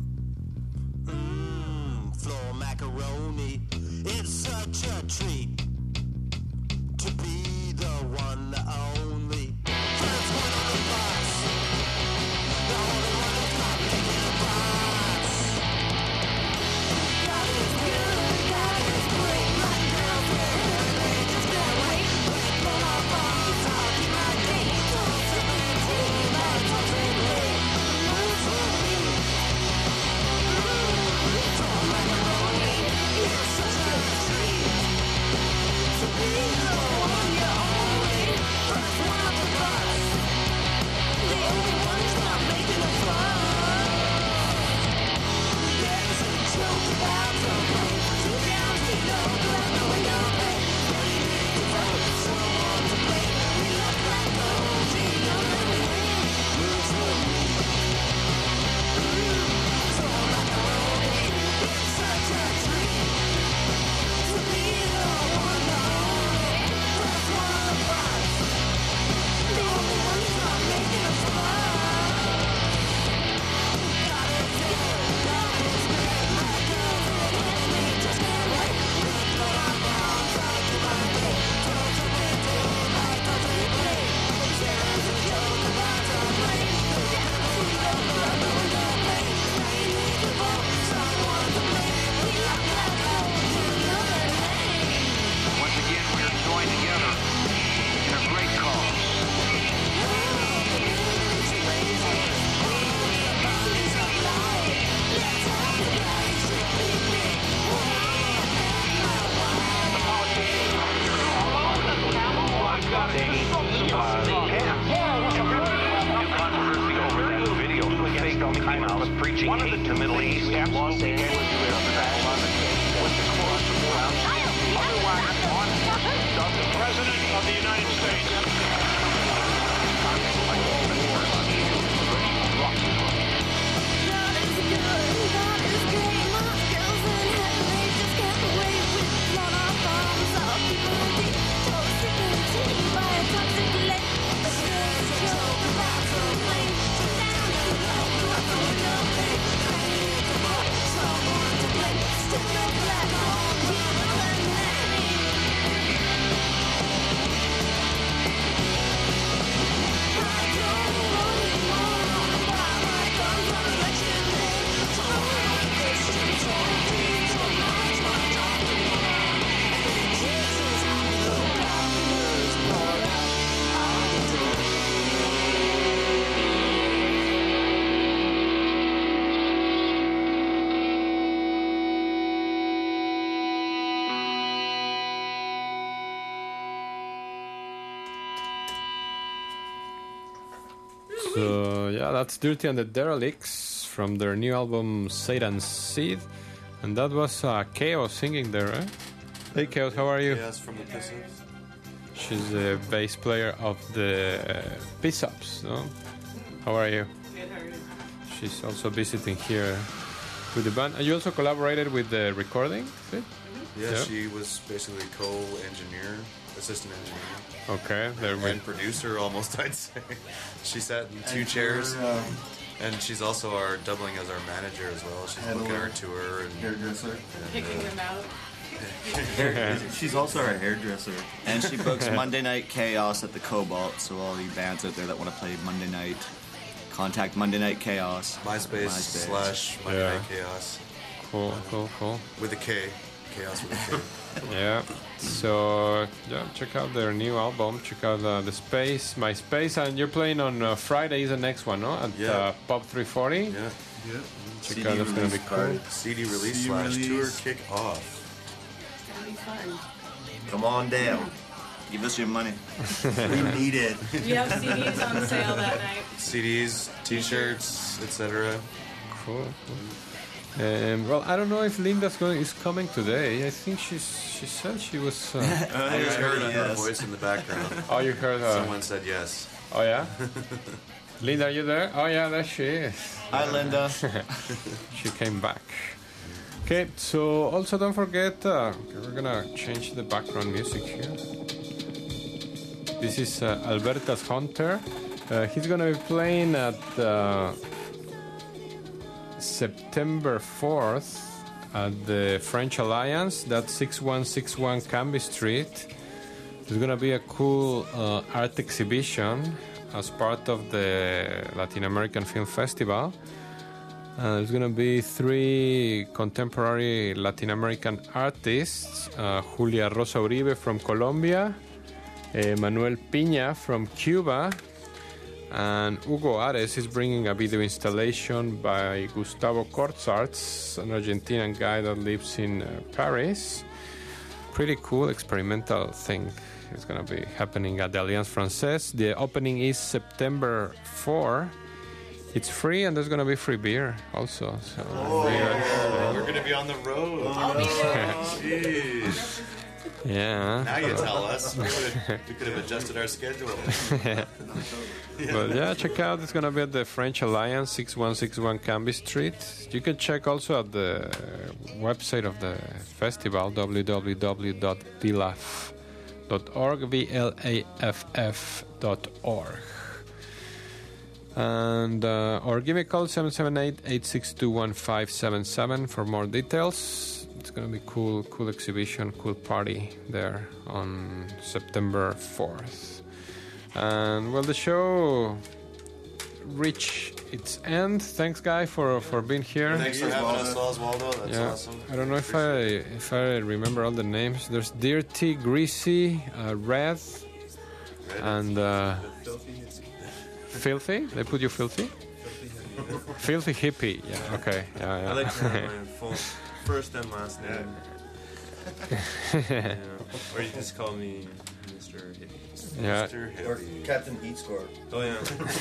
Mmm, floor macaroni. It's such a treat to be the one, the only. First one on the bus. The only one that's not making a fuss. God is good, God is great. My girls are here, they just can't wait. Pull up on the top of my day. Toast to the tea, my toasted late. Muslim meat. Floor macaroni. It's such a treat to be the one, the only. First one on the bus. The only one who's not making a fuss. There's a joke about the plane. Two down, two low, glass the window pane. Ready to vote, someone to blame. We look like the O G of the lane. Muslim meat. Floor macaroni. It's such a treat to be the one, the only. First one on the bus. The only one who's not making a fuss. God is good, God is great. My girls are here, they just can't wait. Put our bombs out to my day. Toast to the day, my toasted plate. There's a joke about the plane. Two down, two low, glass the window pane. We need to vote, someone to blame. We look like the O G of the lane. Once again, we are joined together in a great cause. Preaching hate to Middle East, Los Angeles, The President of the United States. God is good, God is great. My girls in heaven, they just can't wait. We've blown our bombs out, people in deep. Toasted in tea by a toxic lake. There's a joke about the plane. Two down, two low, glass the window pane. I need to vote, someone to blame. Still no black hole, you know the name. I don't want anymore. Buy my guns on election day. Told Christians, told Jews, told much, much after more. And Jesus, the doctors pour out on the door. So yeah, that's Dirty and the Derelicts from their new album Satan's Seed, and that was uh, Chaos singing there. Eh? Hey Chaos, how are you? Yes, from the Pistons. She's the bass player of the uh, Piss-Ups, no? How are you? Good, how are you? She's also visiting here with the band. And you also collaborated with the recording, is it? Yeah, Yeah. she was basically co-engineer, assistant engineer. Okay, there we and producer almost, I'd say. She sat in two And chairs, her, um, and she's also our doubling as our manager as well. She's And booking a our tour and hairdresser. and, Picking uh, them out. She's also our hairdresser. And she books Monday Night Chaos at the Cobalt, so all you bands out there that want to play Monday night, contact Monday Night Chaos. MySpace, slash Monday Yeah. Night Chaos. Cool, cool, cool. With a K. Chaos with a K. Yeah. So yeah, check out their new album. Check out uh, the Space, My Space, and you're playing on uh, Friday is the next one, no? At Yeah. uh, Pop three forty. Yeah. Yeah. Check out, that's gonna be cool. C D release C D slash tour release. kick off. It's gonna be fun. Come on down. Give us your money. We need it. We have C Ds on sale that night. C Ds, T-shirts, et cetera. Cool. Um, well, I don't know if Linda's going is coming today. I think she's she said she was. Uh, I just heard her voice in the background. Oh, you heard her. Someone said yes. Oh yeah. Linda, are you there? Oh yeah, there she is. Hi, Linda. She came back. Okay, so also don't forget, uh, we're gonna change the background music here. This is uh, Albertas Hunter. Uh, he's gonna be playing at uh, September fourth at the French Alliance. That's six one six one Canby Street. There's going to be a cool uh, art exhibition as part of the Latin American Film Festival. Uh, there's going to be three contemporary Latin American artists, uh, Julia Rosa Uribe from Colombia, uh, Manuel Piña from Cuba, and Hugo Ares is bringing a video installation by Gustavo Cortzarts, an Argentinian guy that lives in uh, Paris. Pretty cool experimental thing is going to be happening at the Alliance Francaise. The opening is September fourth. It's free, and there's going to be free beer also. So Oh, yeah. we're going to be on the road. I'll be there. Jeez. Yeah. Now you tell us. We could have, we could have adjusted our schedule. But yeah, check out. It's going to be at the French Alliance, six one six one Canby Street. You can check also at the website of the festival, w w w dot v l a f dot org, V L A F F dot org. And uh, or give me a call, seven seven eight, eight six two, one five seven seven for more details. It's going to be cool, cool exhibition, cool party there on September fourth. And well, the show reached its end. Thanks, Guy, for, for being here. Thanks for having us, Oswaldo. That's yeah. awesome. I don't know if I if I remember all the names. There's Dirty, Greasy, uh, Red, and uh, Filthy. They put you Filthy? Filthy Hippie. Yeah. Okay. Yeah. Yeah. I like to have my full first and last name. Yeah. Or you just call me Mister Hippie. Yeah. Mister Or Hippie. Captain Heat Score. Oh yeah.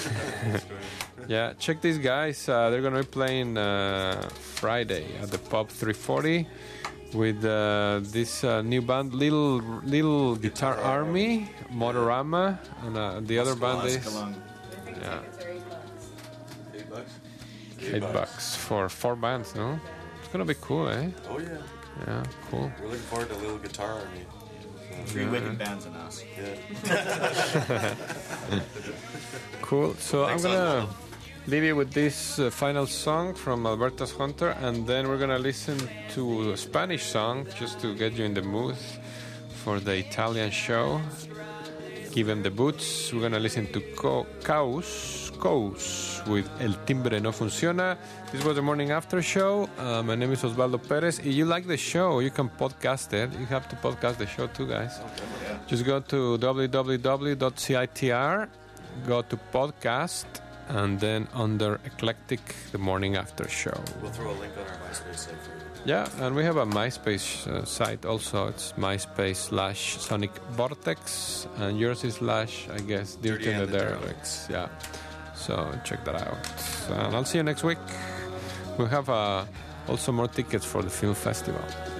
Yeah, check these guys. Uh, they're going to be playing uh, Friday at the Pub three forty with uh, this uh, new band, Little Little Guitar Army, Motorama, and uh, the other band is yeah, Eight bucks? eight bucks for four bands. No, it's going to be cool, eh? Oh yeah. Yeah, cool. We're looking forward to Little Guitar Army. Three Yeah. wicked bands and us. Yeah. Cool. So Thanks, I'm gonna Oswaldo. leave you with this uh, final song from Alberto's Hunter, and then we're gonna listen to a Spanish song just to get you in the mood for the Italian show. Given the boots, we're gonna listen to Co- Caos, Caos with El Timbre No Funciona. This was the morning after show. Uh, my name is Osvaldo Perez. If you like the show, you can podcast it. You have to podcast the show too, guys. Okay. Just go to w w w dot c i t r, go to podcast, and then under Eclectic, the morning after show. We'll throw a link on our MySpace site for you. Yeah, and we have a MySpace uh, site also. It's MySpace slash Sonic Vortex, and yours is slash, I guess, Dirty and the Derelicts. Yeah, so check that out. And I'll see you next week. We'll have uh, also more tickets for the film festival.